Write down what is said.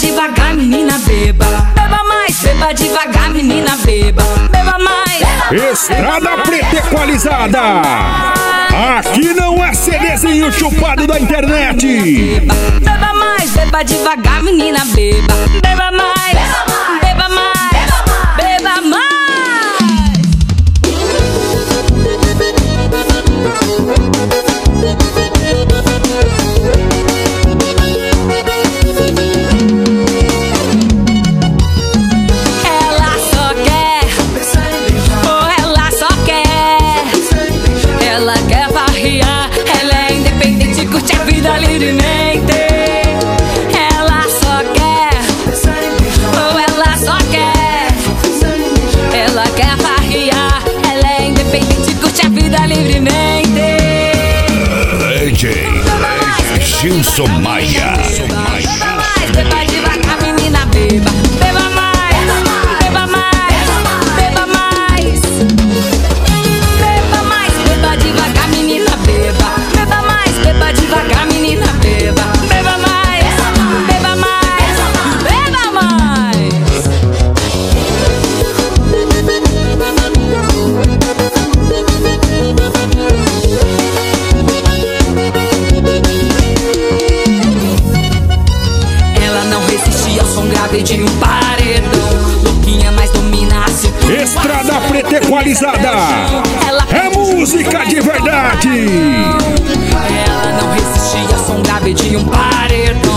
devagar, menina, beba. Beba mais, beba devagar, menina, beba. Beba mais. Estrada Preta Equalizada. Aqui não é CDzinho chupado da internet. Beba mais, beba devagar, menina, beba. Beba mais, beba mais, beba mais. Ela só quer, oh, ela só quer. Ela quer farrear, ela é independente, curte a vida livremente. Ela só quer, oh, ela só quer. Ela quer farrear, ela é independente, curte a vida livremente. DJ Gilson Maia. Beba mais, beba devagar, menina, beba. Beba mais, beba mais, beba mais. Beba mais, beba devagar, menina, beba. Beba mais, beba devagar, menina, beba. Beba mais, beba mais, beba mais. Ela não resistia ao som grave de um paredão. Louquinha, mas domina a cintura. Estrada Preta Equalizada. Ela É música de verdade. Ela não resistia ao som grave de um paredão.